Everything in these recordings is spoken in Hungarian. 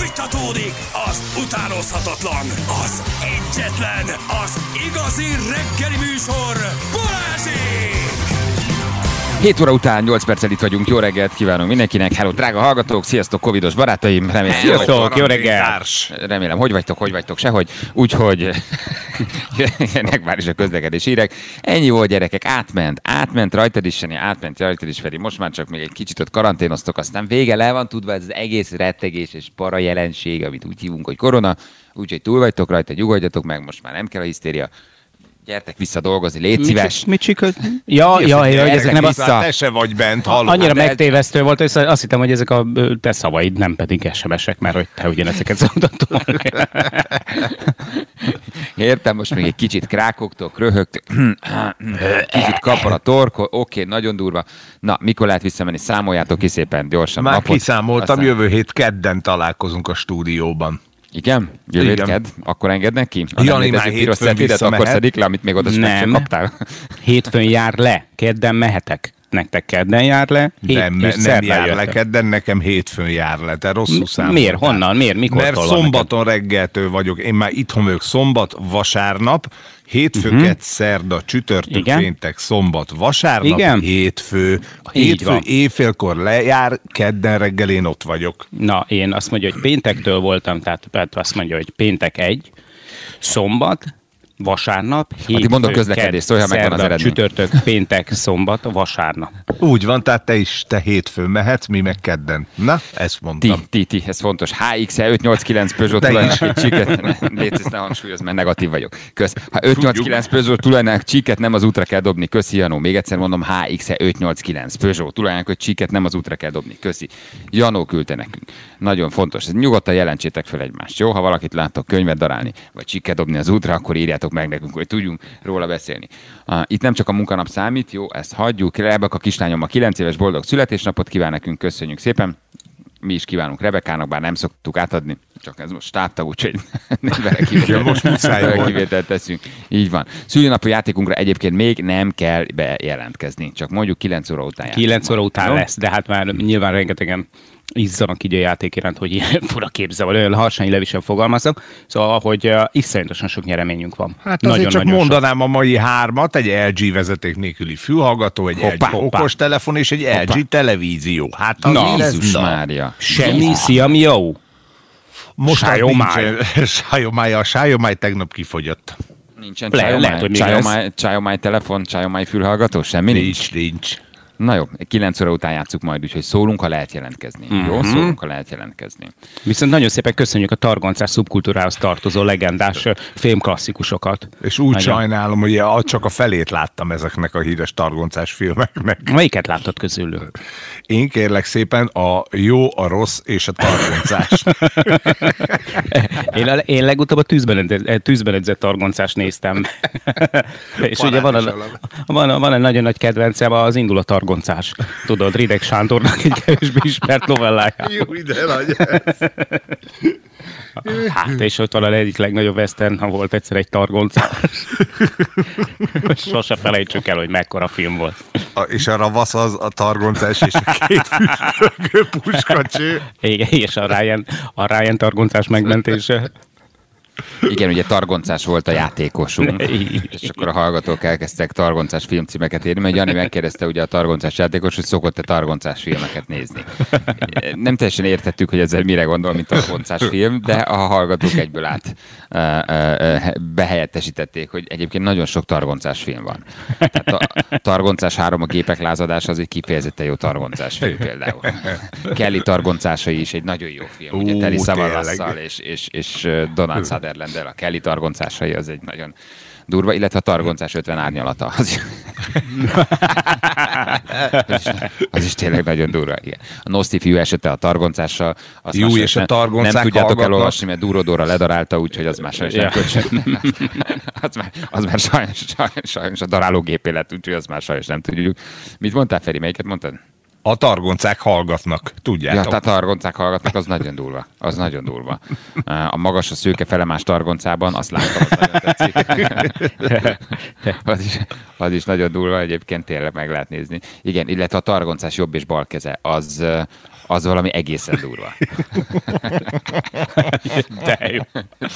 Fújtatódik az utánozhatatlan, az egyetlen, az igazi reggeli műsor, Balázsék! 7 óra után 8 perccel itt vagyunk, jó reggelt kívánunk mindenkinek, hello drága hallgatók, sziasztok covidos barátaim, remélem, sziasztok, jó reggelt! Remélem, hogy vagytok, sehogy, úgyhogy jönnek már is a közlekedés hírek. Ennyi volt, gyerekek, átment rajtad is, Seni, átment rajtad is, Feri, most már csak még egy kicsit ott karanténoztok, aztán vége, le van tudva ez az egész rettegés és para jelenség, amit úgy hívunk, hogy korona, úgyhogy túl vagytok rajta, nyugodjatok meg, most már nem kell a hisztéria. Gyertek vissza dolgozni, légy szíves. Mit csikod? Ja, ezek nem vissza. Te se vagy bent, hallom. Annyira megtévesztő volt, hogy azt hittem, hogy ezek a te szavaid, nem pedig SMS-ek, mert hogy te ugyanezeket szoktatok. Értem, most még egy kicsit krákogtok, röhögtök, kicsit kapar a torkol, oké, nagyon durva. Na, mikor lehet visszamenni? Számoljátok ki szépen, gyorsan. Már kiszámoltam, aztán... jövő hét kedden találkozunk a stúdióban. Igen? Jövő kedd? Akkor engednek ki? Jani már hétfőn visszamehet. Akkor szedik le, amit még oda sem kaptál? Hétfőn jár le, kedden mehetek. Nektek kedden jár le, nem jár le kedden, nekem hétfőn jár le. Te rosszul számoltál. Miért? Honnan? Miért? Mikor? Mert szombaton reggeltől vagyok. Én már itthon vagyok szombat, vasárnap, hétfő, kedd, szerda, csütörtök, péntek, szombat, vasárnap, hétfő. Hétfő éjfélkor lejár, kedden reggel én ott vagyok. Na, én azt mondja, hogy péntektől voltam, tehát azt mondja, hogy péntek 1, szombat, vasárnap, hétfő, szerda, csütörtök, péntek, szombat, vasárnap. Úgy van, tehát te hétfőn mehetsz, mi meg kedden. Na, ezt mondtam. Ti, ez fontos. HX-e 589 Peugeot tulajnak egy csíket, légy ne hangsúlyoz, mert negatív vagyok. Kösz. Ha 589 Peugeot tulajnak csíket nem az útra kell dobni, köszi Janó. Még egyszer mondom, HX-e 589 Peugeot tulajnak egy csíket nem az útra kell dobni, köszi. Janó küldte nekünk. Nagyon fontos. Nyugodtan jelentsétek fel egymást, jó? Ha valakit láttok könyvet darálni, vagy csíket dobni az útra, akkor írjátok meg nekünk, hogy tudjunk róla beszélni. Itt nem csak a munkanap számít, jó, ezt hagyjuk. Rebeka kislányom a 9 éves boldog születésnapot kíván nekünk, köszönjük szépen. Mi is kívánunk Rebekának, bár nem szoktuk átadni, csak ez most stábtag, úgyhogy kivételt teszünk. Így van. Szülinapi játékunkra egyébként még nem kell bejelentkezni, csak mondjuk 9 óra után 9 óra után lesz, de hát már nyilván rengetegen izzanak így a játék iránt, hogy ilyen fura képzel, olyan harsányi levisen fogalmazok. Szóval, hogy iszonyatosan sok nyereményünk van. Hát azért csak mondanám a mai 3-at, egy LG vezeték nélküli fülhallgató, egy LG okostelefon és egy LG televízió. Hát Jézus Mária. Semmi, Xiaomi jó. Most a Xiaomi tegnap kifogyott. Nincsen Xiaomi telefon, Xiaomi fülhallgató, semmi nincs. Na jó, 9 óra után játsszuk majd, úgyhogy szólunk, ha lehet jelentkezni. Jó, szólunk, ha lehet jelentkezni. Viszont nagyon szépen köszönjük a targoncás szubkultúrához tartozó legendás filmklasszikusokat. És úgy sajnálom, hogy csak a felét láttam ezeknek a híres targoncás filmeknek. Melyiket láttad közülük? Én kérlek szépen a jó, a rossz és a targoncás. Én legutóbb a tűzben edzett targoncást néztem. És ugye van egy nagyon nagy kedvencem, az Indul a targoncás. Tudod, Rideg Sándornak egy kevésbé ismert novellája. Jó, ide nagy ez. Hát, és ott van a egyik legnagyobb western, ha volt egyszer egy targoncás. Sose felejtsük el, hogy mekkora film volt. És a ravasz az a targoncás és a két füstölgő puskacső. Igen, és a Ryan targoncás megmentése. Igen, ugye targoncás volt a játékosunk, és akkor a hallgatók elkezdtek targoncás filmcímeket írni, mert Jani megkérdezte ugye a targoncás játékos, hogy szokott-e targoncás filmeket nézni. Nem teljesen értettük, hogy ezzel mire gondol, mint targoncás film, de a hallgatók egyből behelyettesítették, hogy egyébként nagyon sok targoncás film van. Tehát a Targoncás 3, a gépek lázadása, az egy kifejezetten jó targoncás film például. Kelly targoncásai is egy nagyon jó film, ugye Telly Savalas-szal és Donald Sutherland-del, a Kelly targoncásai, az egy nagyon durva, illetve a targoncás 50 árnyalata. Az is tényleg nagyon durva. Igen. A Noszti fiú esete a targoncással. Jó, és a targoncák nem tudjátok elolvasni, mert Dúrodóra ledarálta, úgyhogy az már sajnos nem kölcsön. Az már sajnos a darálógépé lett, úgyhogy az már sajnos nem tudjuk. Mit mondtál, Feri? Melyiket mondtad? A targoncák hallgatnak, tudjátok. Ja, tehát a targoncák hallgatnak, az nagyon durva. Az nagyon durva. A magas, a szőke felemás targoncában, azt láttam, az nagyon tetszik. Az is nagyon durva, egyébként tényleg meg lehet nézni. Igen, illetve a targoncás jobb és bal keze, az valami egészen durva. De jó.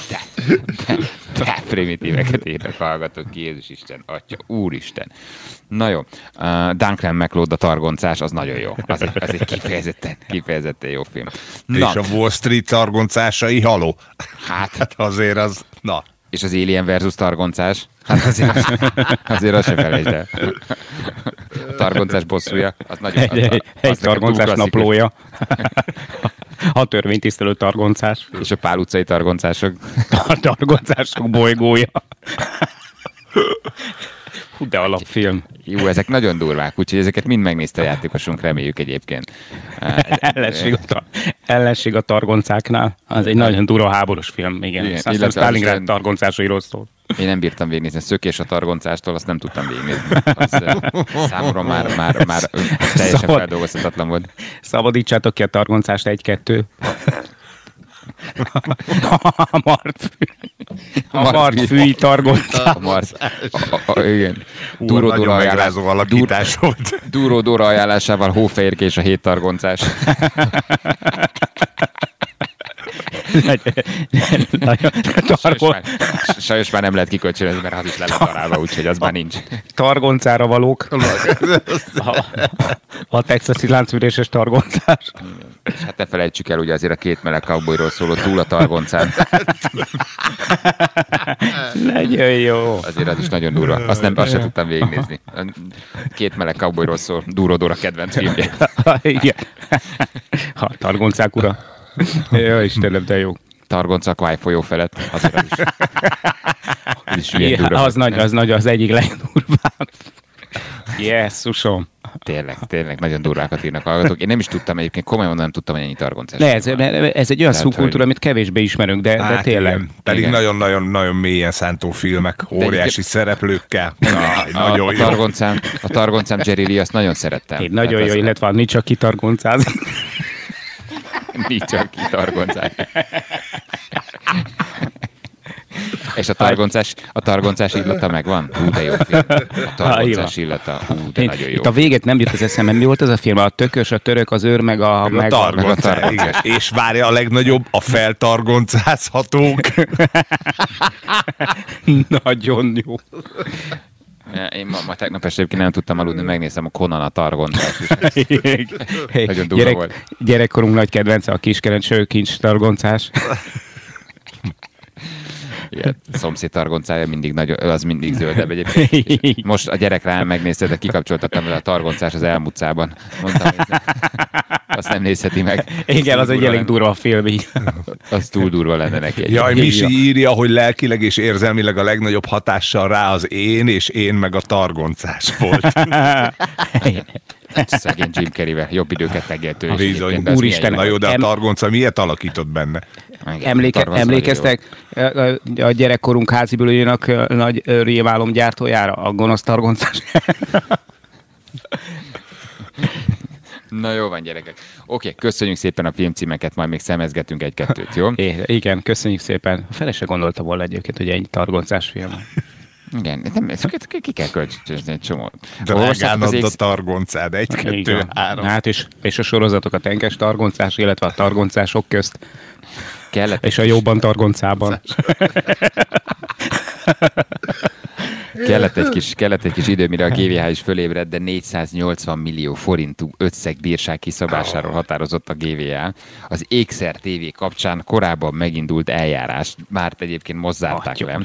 De primitíveket írnak, hallgatok, Jézus Isten, Atya, Úristen. Na jó, Duncan MacLeod a targoncás, az nagyon jó. Az egy kifejezetten jó film. Na. És a Wall Street targoncásai, haló. Hát azért az, na. És az Alien versus targoncás, hát azért azt se felejtsd el. A targoncás bosszúja, az nagyon... Egy targoncás naplója. A törvénytisztelő targoncás. És a Pál utcai targoncások. A targoncások bolygója. Hú, de alapfilm. Jó, ezek nagyon durvák, úgyhogy ezeket mind megnézte a játékosunk, reméljük egyébként. Ellenség a targoncáknál. Az egy nagyon durva háborús film, igen. Aztán Stalingrad targoncásairól szól. Én nem bírtam végignézni, Szökés a targoncástól, azt nem tudtam végignézni. Számomra már teljesen feldolgozhatatlan volt. Szabadítsátok ki a targoncást 1-2. A martfűi targoncás. Igen. Duró Dóra ajánlásával Hófehérke és a 7 targoncás. Sajnos már nem lehet kikölcsönözni, mert az is le lett darálva, úgyhogy az már nincs. Targoncára valók. A texasi láncüréses targoncás. És hát ne felejtsük el, ugye azért a 2 meleg cowboyról szóló Túl a targoncán. Nagyon jó. Azért az is nagyon durva. Azt sem tudtam végignézni. 2 meleg cowboyról szól, Dúró Dóra kedvenc filmje. Igen. A targoncák ura. Jó, Istenem, de jó. Targonca Kváj folyó felett. Azért az nagy, az egyik legdurvább. Jesszusom. Tényleg, nagyon durvákat írnak hallgatók. Én nem is tudtam egyébként, komolyan nem tudtam, hogy ennyi targoncás. Ez egy olyan szubkultúra, amit kevésbé ismerünk, de tényleg. Igen. Pedig nagyon-nagyon mélyen szántó filmek, óriási szereplőkkel. Nagyon jó. A targoncám Jerry Lee, azt nagyon szerettem. Nagyon jó, illetve nincs csak kitargoncáz. Nincs csak kitargoncás. És a targoncás illata megvan? Hú, de jó film. A targoncás illata, de nagyon jó. Itt a véget nem jut az eszembe. Mi volt ez a film? A tökös, a török, az őr, meg a targoncás. Igen. És várja a legnagyobb, a feltargoncázhatók. Nagyon jó. Én ma tegnap este nem tudtam aludni, megnéztem a Conan a targoncás. Nagyon durva volt. Gyerekkorunk nagy kedvence a Kiskerenc sőkincs targoncás. Igen, szomszéd targoncája az mindig zöldebb egyébként. Most a gyerek rá megnézte, de kikapcsoltattam vele a targoncás az elmúcában. Mondtam, hogy azt nem nézheti meg. Igen, az egy elég durva film így. Az túl durva lenne neki. Jaj, Misi írja, hogy lelkileg és érzelmileg a legnagyobb hatással rá az én meg a targoncás volt. Szegény Jim Carreyvel jobb időket tegéltő. Úristen, na jó, de a targonca miért alakított benne? Emlékeztek a gyerekkorunk házibülőjének nagy rémálom gyártójára, a gonosz targoncás? Na jó van, gyerekek. Oké, köszönjük szépen a filmcímeket, majd még szemezgetünk egy-kettőt, jó? Igen, köszönjük szépen. Fele se gondolta volna egyébként, hogy egy targoncás film. Igen, ki kell kölcsönözni egy csomó. Drágán add a targoncád, 1-2-3. Hát és a sorozatok a tenkes targoncás, illetve a targoncások közt. És a jóban targoncában. Kellett egy kis idő, mire a GVH is fölébredt, de 480 millió forintú összegbírság kiszabásáról határozott a GVH. Az Ékszer TV kapcsán korábban megindult eljárás, már egyébként most zárták le.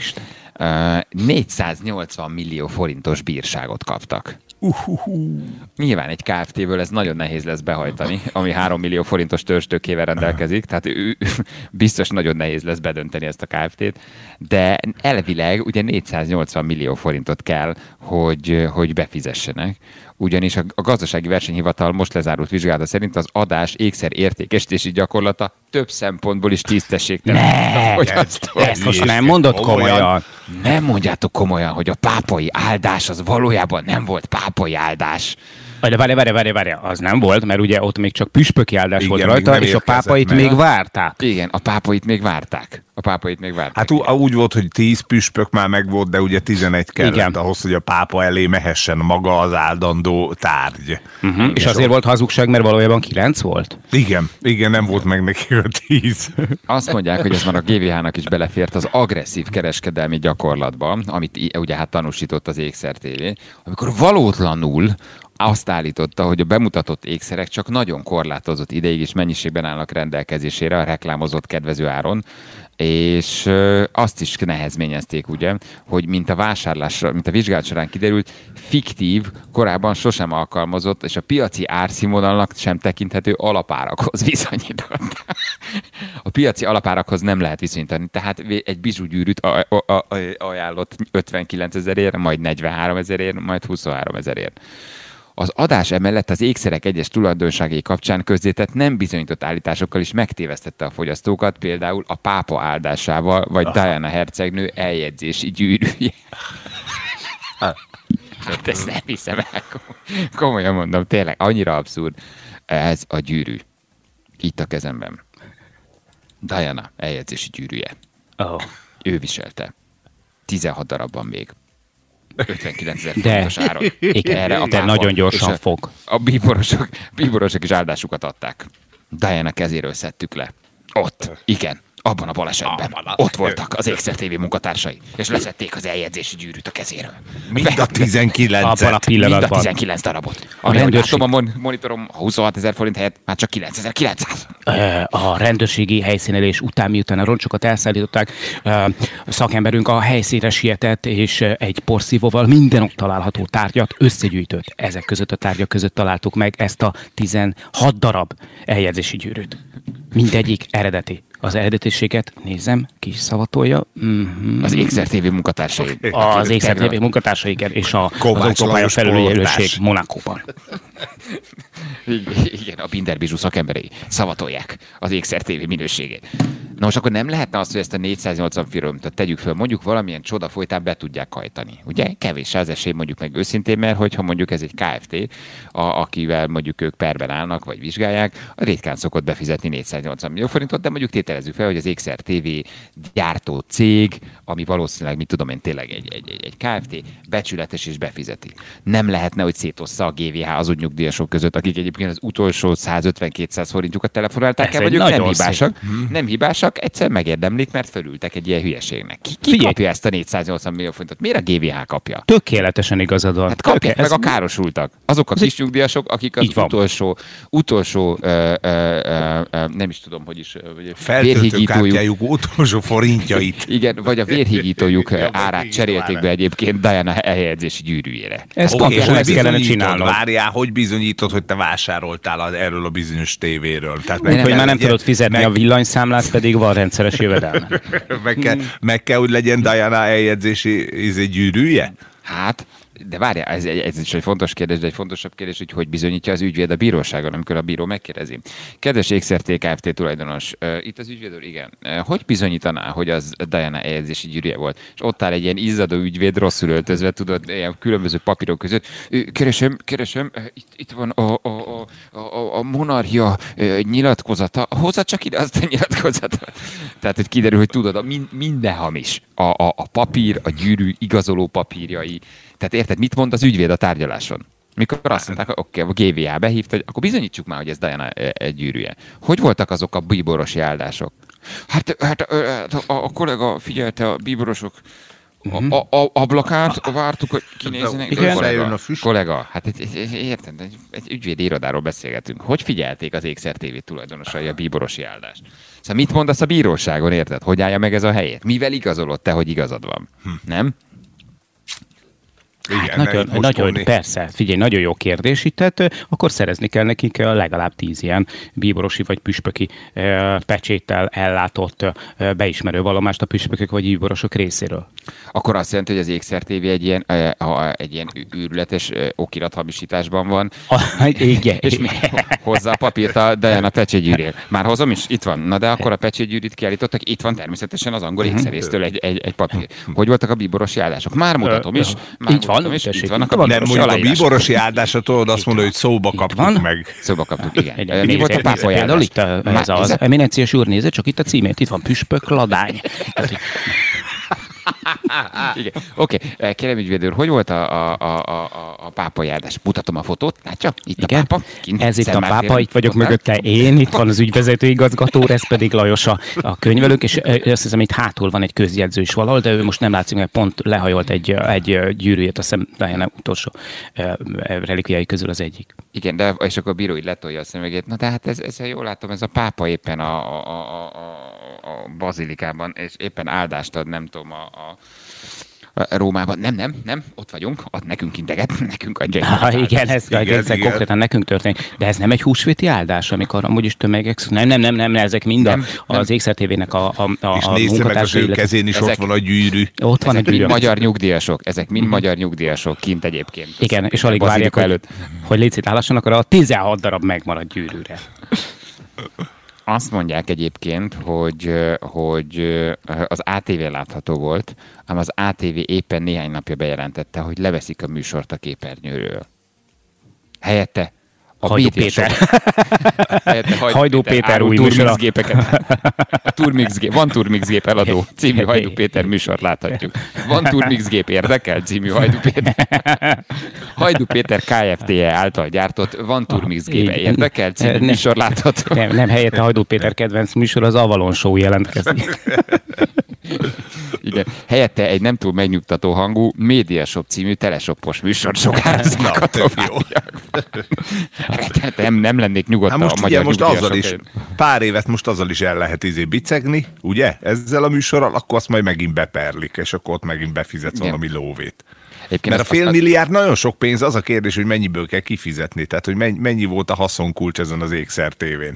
480 millió forintos bírságot kaptak. Nyilván egy Kft-ből ez nagyon nehéz lesz behajtani, ami 3 millió forintos törzstőkével rendelkezik, tehát biztos nagyon nehéz lesz bedönteni ezt a Kft-t, de elvileg ugye 480 millió forintot kell, hogy befizessenek. Ugyanis a Gazdasági Versenyhivatal most lezárult vizsgálata szerint az adás ékszer értékesítési gyakorlata több szempontból is tisztességtelen. Ezt most nem mondod komolyan. Nem mondjátok komolyan, hogy a pápai áldás az valójában nem volt pápai áldás. Várj, az nem volt, mert ugye ott még csak püspöki áldás volt rajta, és a pápait még várták. Igen, a pápait még várták. Hát úgy volt, hogy 10 püspök már megvolt, de ugye 11 kellett ahhoz, hogy a pápa elé mehessen maga az áldandó tárgy. És azért volt hazugság, mert valójában 9 volt? Igen, nem volt meg neki a 10. Azt mondják, hogy ez már a GVH-nak is belefért az agresszív kereskedelmi gyakorlatba, amit ugye hát tanúsított az Ékszer TV, amikor valótlanul azt állította, hogy a bemutatott ékszerek csak nagyon korlátozott ideig és mennyiségben állnak rendelkezésére a reklámozott kedvező áron, és azt is nehezményezték, ugye, hogy mint a vizsgálat során kiderült, fiktív, korábban sosem alkalmazott, és a piaci árszínvonalnak sem tekinthető alapárakhoz viszonyított. A piaci alapárakhoz nem lehet viszonyítani, tehát egy bizsúgyűrűt ajánlott 59 000-ért, majd 43 000-ért, majd 23 000-ért. Az adás emellett az ékszerek egyes tulajdonságai kapcsán közzétett nem bizonyított állításokkal is megtévesztette a fogyasztókat, például a pápa áldásával, vagy Diana hercegnő eljegyzési gyűrűje. Hát ezt nem hiszem el. Komolyan mondom, tényleg, annyira abszurd. Ez a gyűrű. Itt a kezemben. Diana eljegyzési gyűrűje. Ő viselte. 16 darabban még. 59 000 forintos áron. De nagyon gyorsan fog. A bíborosok is áldásukat adták. Diana kezéről szedtük le. Ott, igen, abban a balesetben. Ott voltak az Ékszer TV munkatársai, és leszették az eljegyzési gyűrűt a kezéről. Mind a 19-et. Abban a pillanatban. Mind a 19 darabot. Ahogy látom a monitorom, 26 000 forint helyett már csak 9900. A rendőrségi helyszínelés után, miután a roncsokat elszállították, szakemberünk a helyszínre sietett, és egy porszívóval minden ott található tárgyat összegyűjtött. Ezek között a tárgyak között találtuk meg ezt a 16 darab eljegyzési gyűrűt. Mindegyik eredeti. Az eredetiséget nézem, ki is szavatolja. Az Ékszer TV munkatársai. Az Ékszer TV munkatársai, és az autópálya felügyelőség Monacóban. Igen, a Binderbizsú szakemberei szavatolják az Ékszer TV minőségét. Na most akkor nem lehetne azt, hogy ezt a 480 filmet tegyük föl, mondjuk valamilyen csoda folytán be tudják hajtani. Ugye kevés az esély, mondjuk meg őszintén, mert hogyha mondjuk ez egy Kft., akivel mondjuk ők perben állnak, vagy vizsgálják, ritkán szokott befizetni 480 millió forintot, de mondjuk tételezzük fel, hogy az Ékszer TV gyártó cég, ami valószínűleg, mit tudom én, tényleg egy Kft., becsületes és befizeti. Nem lehetne, hogy szétossza a GVH az úgy nyugdíjasok között, akik egyébként az utolsó 150-200 forintjukat telefonálták el, vagyok nem hibásak. Nem hibásak, egyszer megérdemlik, mert fölültek egy ilyen hülyeségnek. Ki kapja ezt a 480 millió forintot? Miért a GVH kapja? Tökéletesen igazad van. Hát kapják meg a károsultak. Azok a kis nyugdíjasok, akik az utolsó nem is tudom, hogy is feltöltőkártyájuk utolsó forintjait. Igen, vagy a vérhígítójuk árát cserélték be egyébként Diana eljegyzési gyűrűjére. Ezt kellene csinálnod. Várjál, hogy bizonyítod, hogy te vásároltál erről a bizonyos tévéről? Tehát hogy már nem tudod fizetni a villanyszámlát, pedig van rendszeres jövedelme. meg kell, hogy legyen Diana eljegyzési gyűrűje? Hát, de várjál, ez is egy fontos kérdés, de egy fontosabb kérdés, hogy bizonyítja az ügyvéd a bíróságon, amikor a bíró megkérdezi. Kedves Ékszer Kft. Tulajdonos, itt az ügyvéd úr, igen. Hogy bizonyítaná, hogy az Diana eljegyzési gyűrűje volt? És ott áll egy ilyen izzadó ügyvéd, rosszul öltözve, tudod, ilyen különböző papírok között. Keresem, itt van a monarchia nyilatkozata. Hozza csak ide azt a nyilatkozatot. Tehát, hogy kiderül, hogy tudod, minden hamis. A papír, a gyűrű igazoló papírjai. Tehát érted, mit mond az ügyvéd a tárgyaláson? Mikor azt mondták, hogy oké, a GVA behívta, hogy akkor bizonyítsuk már, hogy ez Diana egy gyűrűje. Hogy voltak azok a bíborosi áldások? Hát a kollega figyelte a bíborosok ablakát, vártuk, hogy kinézzenek. Igen, kollega, hát érted, egy ügyvédi irodáról beszélgetünk. Hogy figyelték az Ékszer TV tulajdonosai a bíborosi áldást? Szóval mit mondasz a bíróságon, érted? Hogy állja meg ez a helyét? Mivel igazolod te, hogy igazad van? Nem? Hát nagyon, persze, figyelj, nagyon jó kérdés itt, tehát akkor szerezni kell nekik legalább 10 ilyen bíborosi vagy püspöki pecséttel ellátott beismerő vallomást a püspökök vagy bíborosok részéről. Akkor azt jelenti, hogy az Ékszer TV egy ilyen őrületes okirathamisításban van. Igen. És hozzá a papírt a Diana pecsétgyűrűért. Már hozom is? Itt van. Na de akkor a pecsétgyűrűt kiállítottak, itt van természetesen az angol ékszerésztől egy papír. Hogy voltak a bíborosi állások? Már mutatom is. Így van. van, tessék, nem mondjuk a bíborosi áldásra tudod azt mondani, hogy szóba kaptuk meg. Szóba kaptuk, igen. Mi volt a pápajárdás? Például itt ez az eminenciás úr, nézze, csak itt a címét, itt van püspök ladány. Igen. Oké, kérem ügyvéd úr, hogy volt a pápajárdás? Mutatom a fotót, látja? Itt igen. A pápa. Ez itt a pápa, itt vagyok mögötte én, itt van az ügyvezető igazgató, ez pedig Lajos a könyvelők, és azt hiszem, itt hátul van egy közjegyző is valahol, de ő most nem látszik, mert pont lehajolt egy gyűrűjét, azt hiszem, Diana utolsó relikviái közül az egyik. Igen, de és akkor a bíró így letolja a szemüvegét. Na de hát ez jól látom, ez a pápa éppen a bazilikában, és éppen áldást ad, nem tudom, a Rómában. Nem, ott vagyunk, ad nekünk integet, nekünk adja. Igen, ez egészen konkrétan nekünk történik. De ez nem egy húsvéti áldás, amikor amúgy is tömegek... Nem, ezek mind az Ékszer TV-nek a és nézze meg az ő kezén is ott van a gyűrű. Ott van a gyűrű. Magyar nyugdíjasok, ezek mind magyar nyugdíjasok kint egyébként. Igen, és alig várják, hogy licitálhassanak, arra a 16 darab megmarad gyűrűre. Azt mondják egyébként, hogy az ATV látható volt, ám az ATV éppen néhány napja bejelentette, hogy leveszik a műsort a képernyőről. Helyette Hajdú Péter. Hajdú Péter új műsora. Van Turmixgép eladó című Hajdú Péter műsort láthatjuk. Van Turmixgép érdekel című Hajdú Péter. Hajdú Péter Kft-je által gyártott Van Turmixgép érdekel című műsor látható. Nem, helyette Hajdú Péter kedvenc műsor az Avalon Show jelentkezik. Igen. Helyette egy nem túl megnyugtató hangú Mediashop című teleshopos műsor sugároznak a nem lennék nyugodt a magyar most azzal is, pár évet most azzal is el lehet bicegni, ugye? Ezzel a műsorral, akkor azt majd megint beperlik, és akkor ott megint befizetsz valami lóvét. Mert a $500 milliárd nagyon sok pénz, az a kérdés, hogy mennyiből kell kifizetni, tehát hogy mennyi volt a haszonkulcs ezen az Ékszer tévén.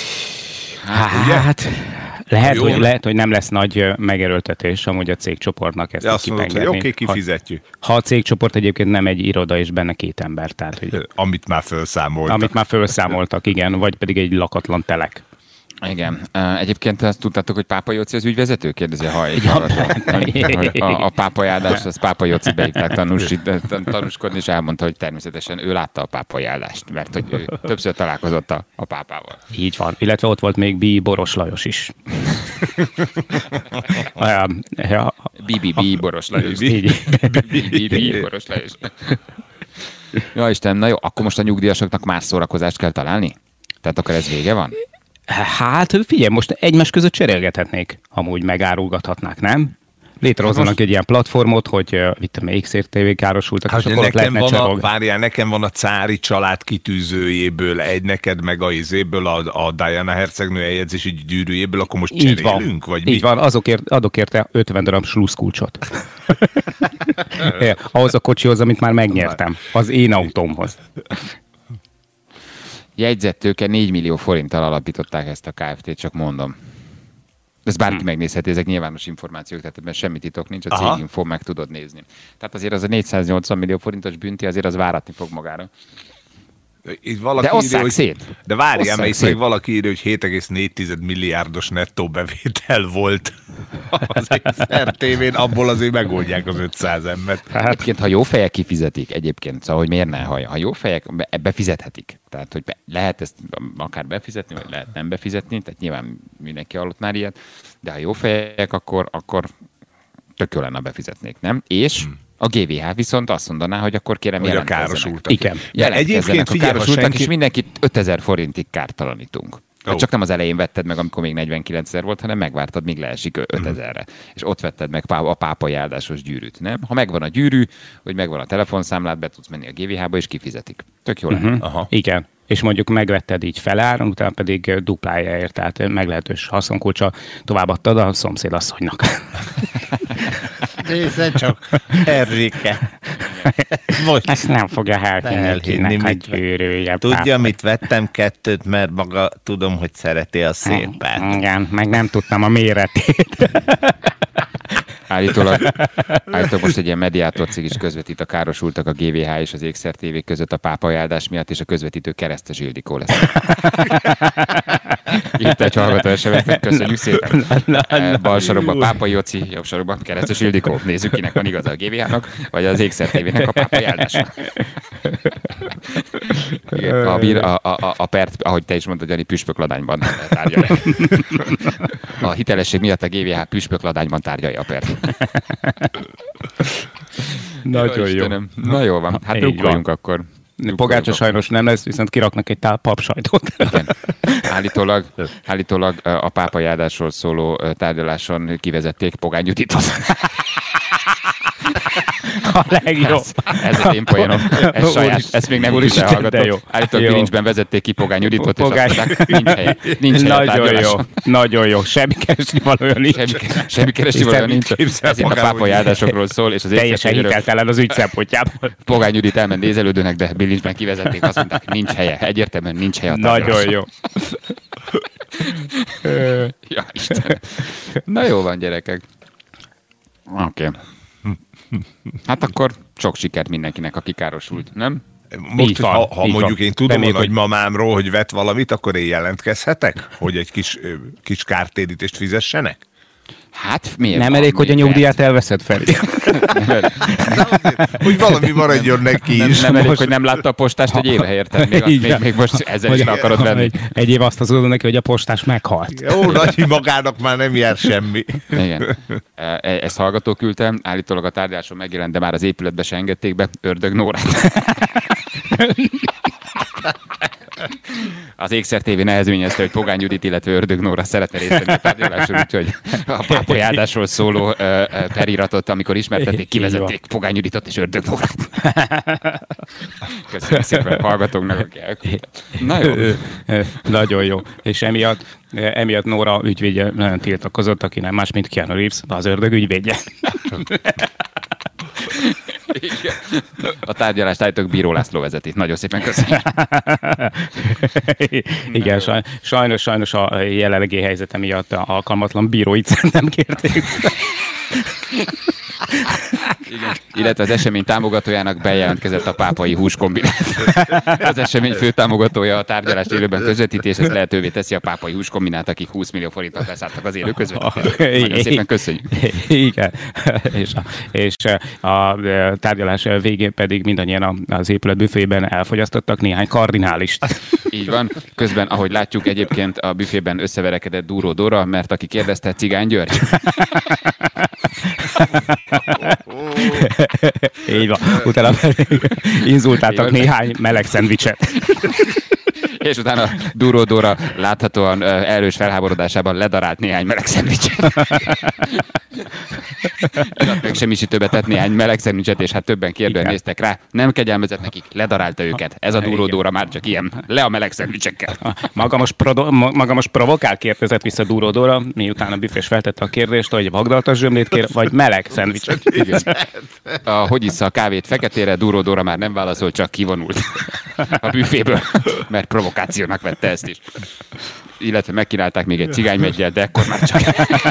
Hát lehet, hogy nem lesz nagy megerőltetés amúgy a cégcsoportnak ezt azt mondod, hogy oké, kifizetjük. Ha a cégcsoport egyébként nem egy iroda, és benne 2 ember. Tehát, hogy amit már felszámoltak. Igen, vagy pedig egy lakatlan telek. Igen. Egyébként azt tudtátok, hogy Pápa Jóci az ügyvezető? Kérdezi a pápai áldást, az Pápa Jóci beívták tanúskodni, és elmondta, hogy természetesen ő látta a pápai áldást, mert hogy ő többször találkozott a pápával. Így van. Illetve ott volt még Boros Lajos is. Boros Lajos. Boros Lajos. Ja Isten, na jó, akkor most a nyugdíjasoknak más szórakozást kell találni? Tehát akkor ez vége van? Hát figyelj, most egymás között cserélgethetnék, amúgy megárulgathatnák, nem? Létrehozzanak egy ilyen platformot, hogy itt a Ékszer TV károsultak, hát, és akkor nekem van a cári család kitűzőjéből egy, neked meg a izéből, a Diana hercegnő eljegyzési gyűrűjéből, akkor most cserélünk? Vagy így van, adok érte 50 darab sluszkulcsot. Ahhoz a kocsihoz, amit már megnyertem. Az én autómhoz. Jegyzettőke 4 millió forinttal alapították ezt a Kft-t, csak mondom. Ez bárki megnézheti, ezek nyilvános információk, tehát ebben semmi titok nincs, a céginfo meg tudod nézni. Tehát azért az a 480 millió forintos bünti, azért az váratni fog magára. De osszák szét. De várjál, mert itt valaki írja, hogy 7,4 milliárdos nettó bevétel volt az Ékszer tévén, abból azért megoldják az 500 embert. Hát egyébként, ha jó fejek kifizetik, egyébként, szóval, hogy miért ne, ha jó fejek befizethetik. Tehát, hogy lehet ezt akár befizetni, vagy lehet nem befizetni, tehát nyilván mindenki hallott már ilyet, de ha jó fejek, akkor tök jó lenne, befizetnék, nem? És a GVH viszont azt mondaná, hogy akkor kérem jelentkezzenek. Igen. Jelentkezzenek a károsultak, és mindenkit 5000 forintig kártalanítunk. Hát csak nem az elején vetted meg, amikor még 49 000 volt, hanem megvártad, míg leesik 5000-re. És ott vetted meg a pápai áldásos gyűrűt, nem? Ha megvan a gyűrű, hogy megvan a telefonszámlát, be tudsz menni a GVH-ba, és kifizetik. Tök jó lenne. Igen. És mondjuk megvetted így feláron, utána pedig duplájáért, tehát meglehetős haszonkulcsa továbbadtad a szomszédasszonynak. Nézzen csak, Erzsike. Ezt nem fogja elhinni a gyűrűje. Tudja, mit vettem 2, mert maga tudom, hogy szereti a szépet. Igen, meg nem tudtam a méretét. Állítólag most egy ilyen mediátor cég is közvetít a károsultak a GVH és az Ékszer TV között a pápai áldás miatt, és a közvetítő Keresztes Ildikó lesz. Itt egy hallgató SMS-ben, köszönjük szépen. Bal sarokban Pápai Jóci, jobb sarokban Keresztes Ildikó. Nézzük, kinek van igaza, a GVH-nak, vagy az Ékszer TV-nek a pápai áldásnak. A pert, ahogy te is mondtad, Jani, püspökladányban tárgyalja. A hitelesség miatt a GVH püspökladányban tárgyalja a pert. Nagyon jó. Na jól van, hát drukkoljunk akkor. Pogácsa sajnos nem lesz, viszont kiraknak egy tál papsajtot. Igen. Állítólag a pápai áldásról szóló tárgyaláson kivezették Pogány Juditot. A legjobb. Ez az én poénom. Ez saját, ezt még nem tudja hallgató. Állítólag Bilincsben vezették ki Pogány Juditot, és azt mondták, nincs hely a tárgyaláson. Nagyon jó. Semmi keresni valója nincs. Semmi keresni valója nincs. Ez itt a pápai áldásokról szól, és az teljesen hiteltelen az ügy szempontjából. Pogány Judit elment nézelődőnek, de Bilincsben kivezették, azt mondták, nincs helye. Egyértelműen nincs helye a tárgyaláson. Nagyon jó. Ja, Istenem. Na jó van, gyerekek. Oké. Hát akkor sok sikert mindenkinek, aki károsult, nem? Most, ha mondjuk én tudom a nagymamámról, hogy vett valamit, akkor én jelentkezhetek, hogy egy kis kártérítést fizessenek? Hát miért? Nem elég, hogy a nyugdíját elveszed fel. Hogy valami maradjon neki is. Nem elég, hogy nem látta a postást, hogy éve érted. Még most ezzel is akarod venni. Egy év azt hazudod neki, hogy a postás meghalt. Jó, nagy magának már nem jár semmi. Igen. Ezt hallgató küldtem, állítólag a tárgyaláson megjelent, de már az épületbe se engedték be, Ördög Nórát. Az Ékszer TV nehezményezte, hogy Pogány Judit, illetve Ördög Nóra szeretne részt venni a tárgyaláson, úgyhogy a pápai áldásról szóló periratot, amikor ismertették, kivezették Pogány Juditot és Ördög Nórát. Köszönöm szépen hallgatóknak, aki elküldte. Na jó. Nagyon jó. És emiatt Nóra ügyvédje nagyon tiltakozott, aki nem más, mint Keanu Reeves, az ördög ügyvédje. Igen. A tárgyalást állítólag Bíró László vezeti. Nagyon szépen köszönöm. Igen, sajnos a jelenlegi helyzete miatt alkalmatlan bíróit szerintem kérték. Igen. Illetve az esemény támogatójának bejelentkezett a pápai húskombinát. Az esemény főtámogatója a tárgyalást élőben közvetítés, ez lehetővé teszi a pápai húskombinát, akik 20 millió forintot beszálltak az élő közvetítésre. Nagyon szépen köszönjük. Igen. És a tárgyalás végén pedig mindannyian az épület büfében elfogyasztottak néhány kardinálist. Így van. Közben, ahogy látjuk, egyébként a büfében összeverekedett Dúró Dóra, mert aki kérdezte, Cigány György. Így van. Utána inzultáltak néhány meleg szendvicset. És utána Dúró Dóra láthatóan erős felháborodásában ledarált néhány meleg szendvicset. Megsemmisítőbe tett néhány meleg szendvicset, és hát többen kérdően néztek rá. Nem kegyelmezett nekik, ledarálta őket. Ez a Dúró Dóra már csak ilyen. Le a meleg szendvicsekkel. Maga most provokál, kérdezett vissza Dúró Dóra, miután a büfés feltette a kérdést, hogy vagdaltas zsömlét kér, vagy meleg szendvicset. Hogy issza a kávét feketére, Dúró Dóra már nem válaszolt, csak kivonult a büféből, mert provokációnak vette ezt is. Illetve megkínálták még egy cigánymeggyel, de ekkor már csak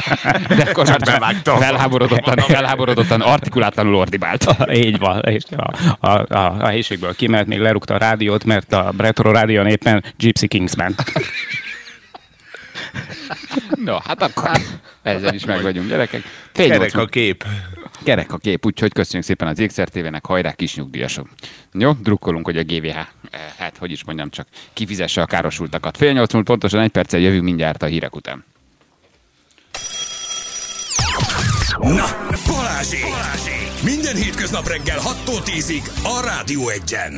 felháborodottan, artikulátlanul ordibált. Így van. És a helyiségből kimelt, még lerúgta a rádiót, mert a Retro Rádión éppen Gypsy Kingsman. No, hát akkor ezzel is meg vagyunk, gyerekek. Kerek a kép. Kerek a kép, úgyhogy köszönjük szépen az Ékszer TV-nek, hajrá kis nyugdíjasok. Jó, drukkolunk, hogy a GVH, hát hogy is mondjam, csak kifizesse a károsultakat. 7:08 múlt pontosan 1 perccel jövünk mindjárt a hírek után. Na, Balázsék! Minden hétköznap reggel 6-tól 10-ig a Rádió 1-en.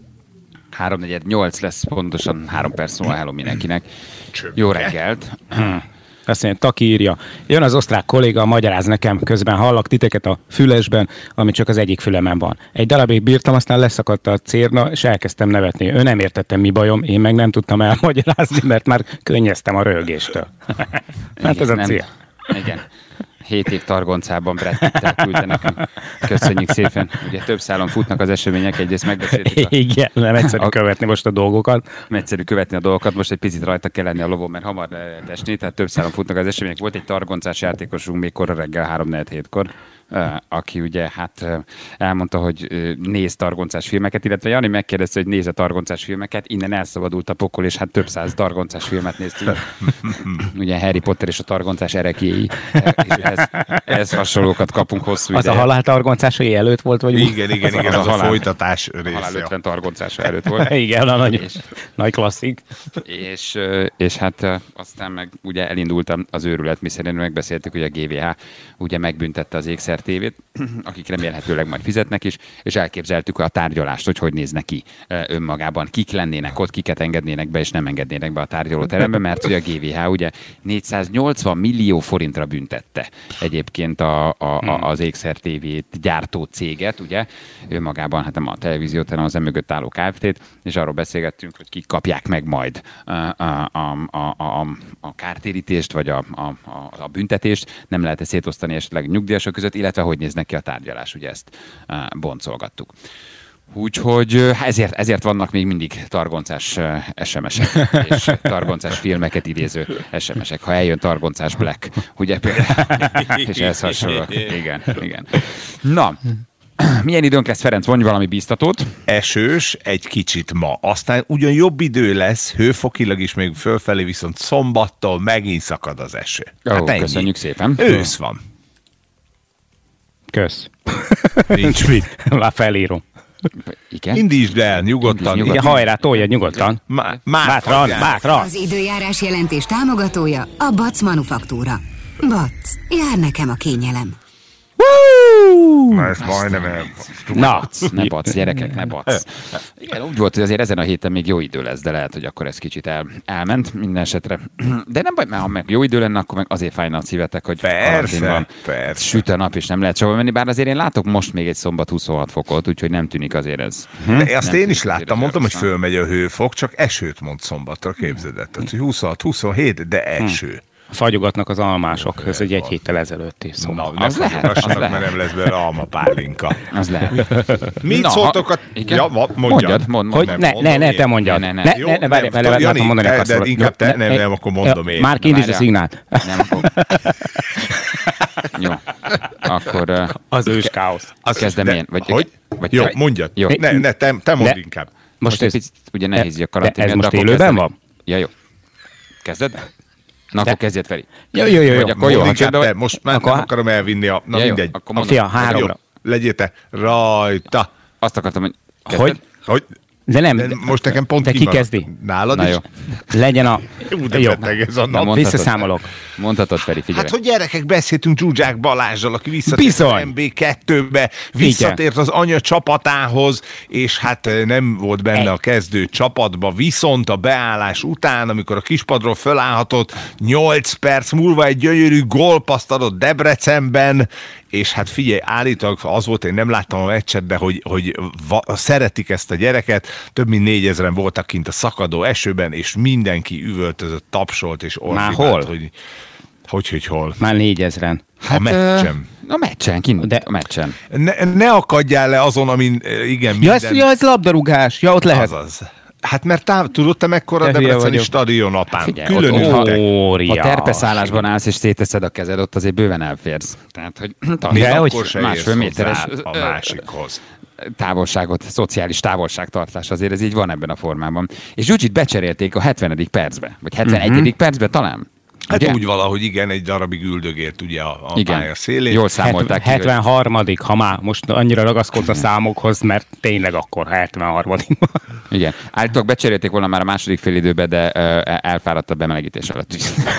7:48 lesz pontosan, 3 perc múlva, hello mindenkinek. Jó reggelt! Azt mondja, Taki írja, jön az osztrák kolléga, magyaráz nekem, közben hallak titeket a fülesben, ami csak az egyik fülemen van. Egy darabig bírtam, aztán leszakadt a cérna, és elkezdtem nevetni. Ő nem értettem, mi bajom, én meg nem tudtam elmagyarázni, mert már könnyeztem a röhögéstől. Hát ez a cél. Igen. 7 év targoncában Brad Pitt-tel küldte nekünk. Köszönjük szépen. Ugye több szálon futnak az események, egyrészt megbeszéltük. Igen, nem egyszerű követni most a dolgokat. Egyszerű követni a dolgokat, most egy picit rajta kell lenni a lovon, mert hamar lehet esni, tehát több szálon futnak az események. Volt egy targoncás játékosunk még korra reggel 3-4-7-kor, aki ugye hát elmondta, hogy néz targoncás filmeket, illetve Jani megkérdezte, hogy néz-e targoncás filmeket, innen elszabadult a pokol, és hát több száz targoncás filmet néztünk. Ugye Harry Potter és a targoncás erekéi, és ez hasonlókat kapunk hosszú ideje. Az a haláltargoncásai előtt volt, vagy? Igen, az a folytatás része. Halál 50 targoncása előtt volt. Igen, a nagy klasszik. És hát aztán meg ugye elindult az őrület, miszerint megbeszéltük, hogy a GVH ugye megbüntette az Ékszer tévét, akik remélhetőleg majd fizetnek is, és elképzeltük a tárgyalást, hogy néz neki önmagában, kik lennének ott, kiket engednének be, és nem engednének be a tárgyalóterembe, mert ugye a GVH ugye 480 millió forintra büntette egyébként az Ékszer tévét gyártó céget, ugye, önmagában, hát nem a televíziót, hanem az emögött álló Kft-t, és arról beszélgettünk, hogy kik kapják meg majd a kártérítést, vagy a büntetést, nem lehet szétosztani esetleg nyugdíjasok között, illetve hogy néznek ki a tárgyalás, ugye ezt boncolgattuk. Úgyhogy ezért vannak még mindig targoncás SMS-ek, és targoncás filmeket idéző SMS-ek. Ha eljön targoncás Black, ugye például, és ez hasonló. Igen. Na, milyen időnk lesz, Ferenc? Mondj valami bíztatót. Esős egy kicsit ma. Aztán ugyan jobb idő lesz, hőfokilag is még fölfelé, viszont szombattól megint szakad az eső. Köszönjük szépen. Ősz van. Kösz. Nincs mit. Már felírom. Igen? Indítsd el, nyugodtan. Igen, hajrá, tolja nyugodtan. Bátran. Az időjárás jelentés támogatója a Bac Manufaktúra. Bac, jár nekem a kényelem. Na, ezt majdnem Ne bac, gyerekek, ne bac. Igen, úgy volt, hogy azért ezen a héten még jó idő lesz, de lehet, hogy akkor ez kicsit elment minden esetre. De nem baj, mert ha meg jó idő lenne, akkor meg azért fájna a szívetek, hogy persze. Süt a nap, és nem lehet sehova menni, bár azért én látok most még egy szombat 26 fokot, úgyhogy nem tűnik azért ez. De azt én is láttam, mondtam, hogy fölmegy a hőfok, csak esőt mond szombatra, képzeld el. Tehát 26-27, de eső. Fagyogatnak az almások, ez egy héttel ezelőtti szombat. Az lehet, mert nem lesz belőle almapálinka. Az lehet. Mit szóltok a... Ja, mondjad. Hogy ne, te mondjad. Ne, várj, mondani akarsz. De inkább te, nem, akkor mondom én. Már indíts a szignált. Nem, akkor... Jó, akkor... Az ős káosz. Kezdem én. Jó, mondjad. Ne, te mondd inkább. Most egy picit ugye nehéz a karantén. Ez most élőben van? Ja, jó. Kezded? Na, akkor kezdjed, Feri. Jó. Akkor jó, te, most már nem akarom elvinni a... Na mindegy. A fia, 3-ra. Legyél te rajta. Azt akartam, hogy... Hogy? De nem. De most nekem pont de ki kezdi? Nálad na is? Jó. Legyen a... Jó, ez a nap. Visszaszámolok. Mondhatod, Feri, figyelj. Hát, hogy gyerekek, beszéltünk Zsuzsák Balázsral, aki visszatért az MB2-be, visszatért az anya csapatához, és hát nem volt benne a kezdő csapatba, viszont a beállás után, amikor a kispadról fölállhatott, 8 perc múlva egy gyönyörű gólpaszt adott Debrecenben, és hát figyelj, állítólag az volt, én nem láttam a meccset, de hogy szeretik ezt a gyereket, több mint 4000-en voltak kint a szakadó esőben, és mindenki üvöltözött, tapsolt, és orfibált, hogy hol. Már 4000-en. Hát, a meccsen. A meccsen, kint a meccsen. Ne akadjál le azon, amin igen minden... Ja, ez labdarúgás. Ja, ott lehet. Azaz. Hát mert tudod te mekkora a debreceni stadion apám? Külön ültek. Ha terpeszállásban állsz és széteszed a kezed, ott azért bőven elférsz. Tehát, hogy akkor se másfél méteres a másikhoz. Távolságot, szociális távolságtartás, azért ez így van ebben a formában. És Zsuzsit becserélték a 70. percbe, vagy 71. percbe talán. Hát ugye? Úgy valahogy igen, egy darabig üldögélt ugye a pálya szélén. Jól számolták 73. Ha már most annyira ragaszkodsz a számokhoz, mert tényleg akkor 73. Igen. Állítólag becserélték volna már a második félidőbe, de elfáradt a bemelegítés alatt.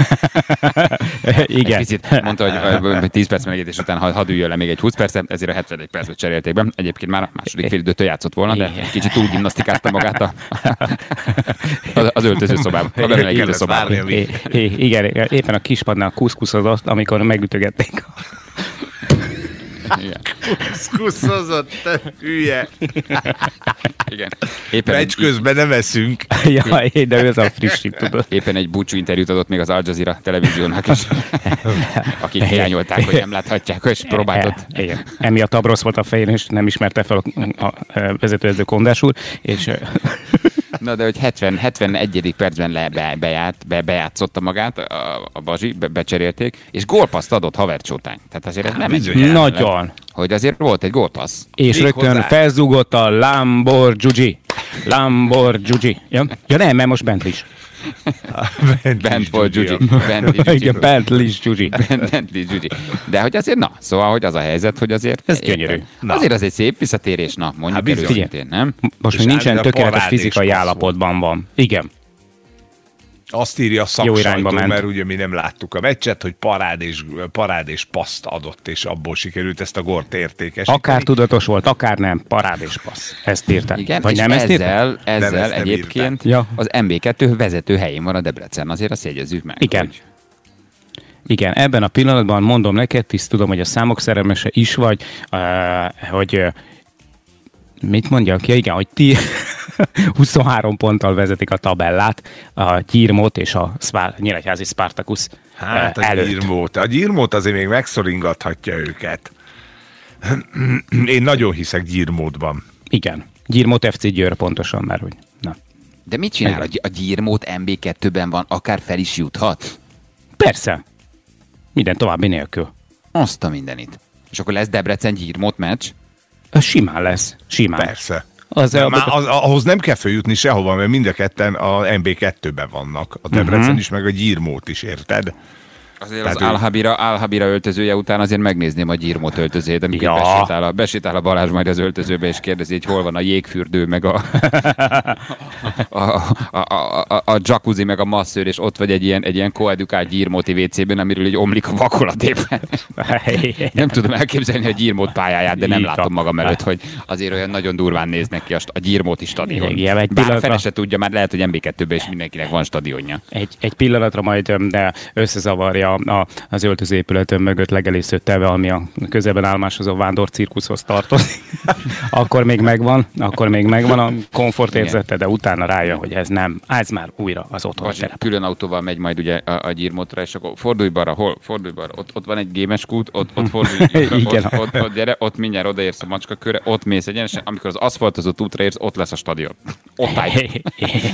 Igen. Egy picit mondta, hogy 10 perc melegítés után hadd üljön le még egy 20 percet, ezért a 70. percbe cserélték be. Egyébként már a második félidőtől játszott volna, de kicsit túl gimnasztikázta magát az öltözőszobában, a bemelegítő szobában. Igen, éppen a kispadnál kuszkuszozott, amikor megütögették Kuszkozott, te hülye. Igen. Meccs közben nem eszünk. Ja, de ez a frissít, tudod. Éppen egy búcsú interjút adott még az Al Jazeera televíziónak is, akik hiányolták, hogy nem láthatják, és próbáltott. Igen. Emiatt abrosz volt a fején, és nem ismerte fel a vezetőedző Kondás úr, és... Na, de hogy 71. percben bejátszotta magát a Bazsi, becserélték, és gólpasszt adott Havertz-Csótány. Tehát azért ez nem egy nagyon. Hogy azért volt egy gólpassz. És még rögtön hozzá. Felzúgott a Lamborghini. Ja, nem, mert most Bentley is. Bent volt Gyugyi. Bentley Gyugyi. De hogy azért, na, szóval, hogy az a helyzet, hogy azért... Ez gyönyörű. Azért az egy szép visszatérés, na, mondjuk őszintén, nem? Most még nincsen tökéletes fizikai állapotban van. Igen. Azt írja a szaksajtó, mert ugye mi nem láttuk a meccset, hogy parád és paszt adott, és abból sikerült ezt a gólt értékesíteni. Akár tudatos volt, akár nem, parád és passz. Ezt írták. Igen, vagy és nem ezzel egyébként az MB2 vezető helyén van a Debrecen, azért azt jegyezzük meg. Igen. Hogy... Igen, ebben a pillanatban mondom neked, hisz tudom, hogy a számok szerelmese is vagy, hogy mit mondjak? Ja, igen, hogy ti 23 ponttal vezetik a tabellát, a Gyirmót és a Nyíregyházi Spartacus előtt. A Gyirmót azért még megszoringathatja őket. Én nagyon hiszek Gyirmótban. Igen, Gyirmót FC Győr pontosan, mert hogy... Na. De mit csinál? A Gyirmót MB2-ben van, akár fel is juthat? Persze. Minden további nélkül. Azt a mindenit. És akkor lesz Debrecen-Gyirmót meccs? Simán lesz. Simán. Persze. Ahhoz nem kell följutni sehova, mert mind a ketten a MB2-ben vannak. A Debrecen is, meg a Gyirmót is, érted? Azért az Al-Habira öltözője után azért megnézném a Gyirmót öltözőjét, amikor besétál a Balázs majd az öltözőbe, és kérdezi, hogy hol van a jégfürdő, meg a jacuzzi, meg a masszőr, és ott vagy egy ilyen koedukált Gyirmóti WC-ben, amiről így omlik a vakolat éppen. Nem tudom elképzelni a Gyirmót pályáját, de nem látom magam előtt, hogy azért olyan nagyon durván néznek ki a Gyirmóti stadion. Bár fene se tudja, már lehet, hogy MB2-ben is mindenkinek van stadionja. Egy pillanatra majd de összezavarja az öltözőépületön mögött legelésző teve, ami a közelben állomásozó vándor cirkuszhoz tartozik. Akkor még megvan a komfortérzete, de utána rájön, hogy ez nem, ez már újra az otthon terep. Külön autóval megy majd ugye a Gyirmótra, és akkor fordulj balra, ott van egy gémes kút, ott fordulj, ott gyere, ott mindjárt odaérsz a macska körre, ott mész egyenesen, amikor az aszfaltozott útra érsz, ott lesz a stadion. Ott állj.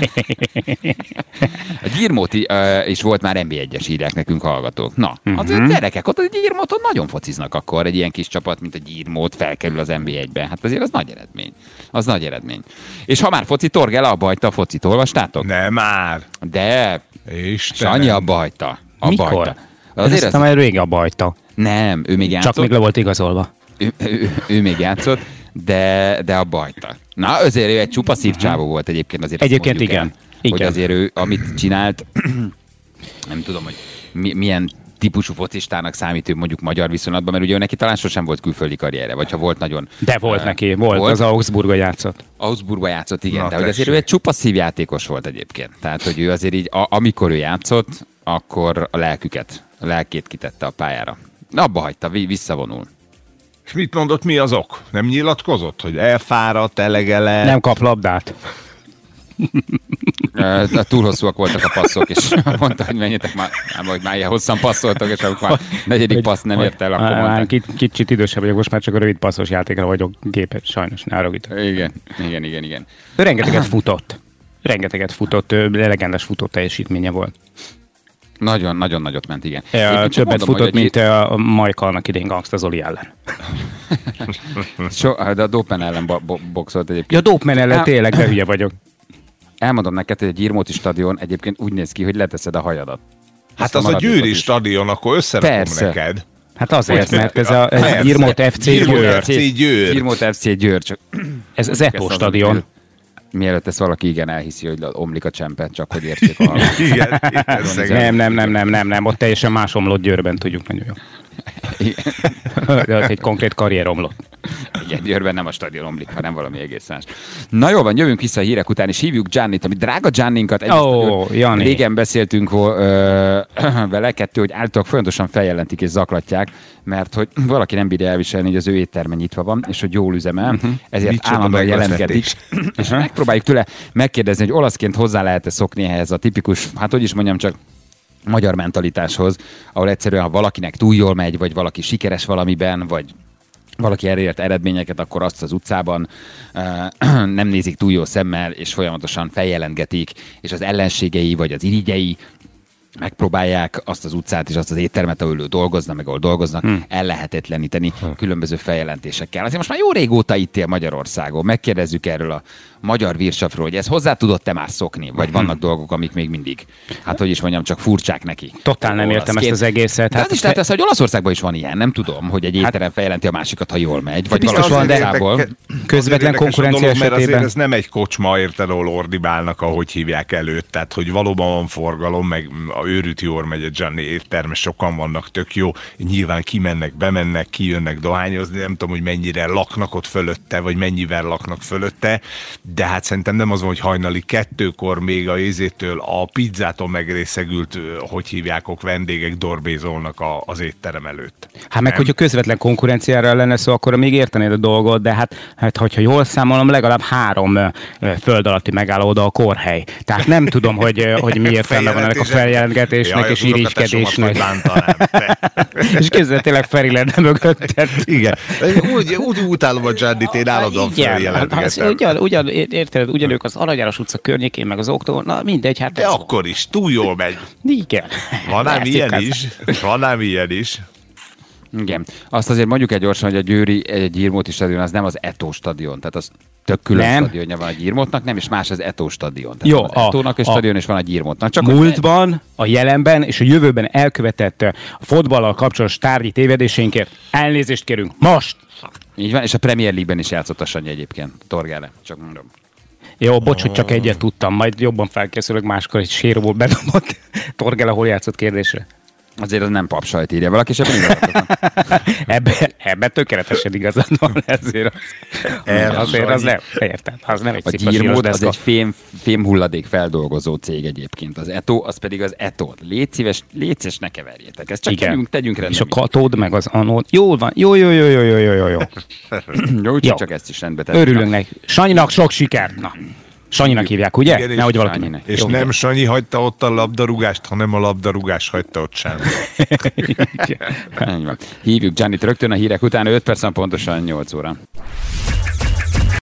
A Gyirmóti is volt már NB1-es, írják nekünk hallgatók. Na, azért gyerekek, ott a Gyirmóton nagyon fociznak akkor, egy ilyen kis csapat, mint a Gyirmót felkerül az NB1-be. Hát azért az nagy eredmény. És ha már foci, Torgel abba hagyta a focit, olvastátok? Nem már. De Istenem. Sanyi abba hagyta. Mikor? Azért azt már régen abba hagyta. Nem, ő még játszott. Csak még le volt igazolva. Ő még játszott, de abba hagyta. Na, azért ő egy csupa szívcsávó volt egyébként. Egyébként igen. Hogy azért ő, amit csinált, nem tudom, hogy milyen típusú focistának számít ő mondjuk magyar viszonylatban, mert ugye neki talán sosem volt külföldi karrierje, vagy ha volt nagyon... De volt neki, volt. Az Augsburgba játszott. Augsburgba játszott, igen, de hogy azért ő egy csupa szívjátékos volt egyébként. Tehát, hogy ő azért így, amikor ő játszott, akkor a lelkét kitette a pályára. Abba hagyta, visszavonul. És mit mondott, mi az ok? Nem nyilatkozott, hogy elfáradt, elege lett? Nem kap labdát. Túl hosszúak voltak a passzok, és mondta, hogy menjetek már, hogy már ilyen hosszan passzoltak, és amikor már negyedik passz nem ért el, akkor mondták. Kicsit idősebb vagyok, most már csak a rövid passzos játékra vagyok képes, sajnos, ne arra Igen. Ő rengeteget futott, legendás futó teljesítménye volt. Nagyon nagyot ment, igen. Többet futott, mint a Majkalnak idén Gangsta Zoli ellen. De a Dopen ellen boxolt egyébként. Ja, Dopen ellen tényleg, de hülye vagyok. Elmondom neked, hogy a Gyirmóti stadion egyébként úgy néz ki, hogy leteszed a hajadat. Hát az a Győri stadion, akkor összerakom neked. Hát azért, mert ez a Gyirmót FC Győr. Gyirmót FC Győr, csak... Ez az Eto stadion. Mielőtt ezt valaki elhiszi, hogy omlik a csempet, csak hogy értsék a Nem, ott teljesen más omlott Győrben, tudjuk nagyon jó. Egy konkrét karrier omlott. Igen, Győrben nem a stadion omlik, hanem valami egész más. Na jól van, jövünk vissza a hírek után, és hívjuk Giannit, ami drága Gianninkat. Régen beszéltünk vele, hogy állítólag folyamatosan feljelentik és zaklatják, mert hogy valaki nem bírja elviselni, hogy az ő étterme nyitva van, és hogy jól üzemel, ezért állandóan jelentkezik. És megpróbáljuk tőle megkérdezni, hogy olaszként hozzá lehet-e szokni ehhez a tipikus, hát hogy is mondjam, csak magyar mentalitáshoz, ahol egyszerűen, ha valakinek túl jól megy, vagy valaki sikeres valamiben, vagy valaki elért eredményeket, akkor azt az utcában nem nézik túl jó szemmel, és folyamatosan feljelentgetik, és az ellenségei, vagy az irigyei megpróbálják azt az utcát és azt az éttermet, ahol ő dolgozna, meg ahol dolgoznak, ellehetetleníteni különböző feljelentésekkel. Azért most már jó régóta itt él Magyarországon. Megkérdezzük erről a magyar virsafról, hogy ez hozzá tudott-e már szokni, vagy vannak dolgok, amik még mindig, hát hogy is mondjam, csak furcsák neki. Totál nem értem ezt az egészet. Hát is lehet, hogy Olaszországban is van ilyen, nem tudom, hogy egy étterem feljelenti a másikat, ha jól megy, vagy biztos van, de közvetlen konkurencia esetében. Mert azért ez nem egy kocsma, érted, ahol ordibálnak, ahogy hívják előtt, tehát hogy valóban van forgalom, meg őrült jól megy a Gianni étterme, sokan vannak, tök jó, nyilván kimennek, bemennek, kijönnek dohányozni, nem tudom, hogy mennyire laknak ott fölötte, vagy mennyivel laknak fölötte, de hát szerintem nem az van, hogy hajnali 2-kor még a ézétől, a pizzától megrészegült, hogy hívják, vendégek dorbézolnak az étterem előtt. Hát meg, hogyha közvetlen konkurenciára lenne szó, akkor még értenéd a dolgot, de hát hogyha jól számolom, legalább 3 föld alatti megállóda a kórhely. Tehát nem tudom, hogy mi értelme van ennek a feljelentgetésnek és irigykedésnek. És közben tényleg Feri lenne mögötted. Igen. Úgy utálom a Giannit, én állandóan feljelentgetem. Érted, ugyanők az Aranyáros utca környékén, meg az Október, na mindegy, hát... De akkor is, túl jól megy. Igen. Van ám ilyen is. Igen. Azt azért mondjuk egy gyorsan, hogy a győri Gyirmóti stadion az nem az Eto stadion, tehát az tök külön stadionja van a Gyirmótnak, nem, és más az Eto stadion. Tehát jó, az Etónak a stadion és van a Gyirmótnak. Csak múltban, a jelenben és a jövőben elkövetett futballal kapcsolatos tárgyi tévedéseinkért elnézést kérünk. Most! Így van, és a Premier League-ben is játszott a Sanyi egyébként, Torgále, csak mondom. Jó, bocs, hogy csak egyet tudtam, majd jobban felkészülök máskor, egy séróból bedobott Torgále, hol játszott kérdésre. Azért az nem papsajt írja valaki, és ebben tökéletesen igazad van, ezért az nem, értem, az nem egy szép a Gyirmót, az egy fém hulladék feldolgozó cég egyébként. Az Eto, az pedig az Etót. Légy szíves, ne keverjétek. Ezt csak tegyünk rendben. És a katód, meg az anód. Jól van, jó. Jó, csak ezt is rendbe tettük. Örülünk neki. Sanyinak sok sikert. Na. Sanyinak hívják, ugye? Igen, nehogy valaki. És jó, nem Sanyi hagyta ott a labdarúgást, hanem a labdarúgás hagyta ott sem. Hívjuk Giannit rögtön a hírek után, 5 perc pontosan 8 óra.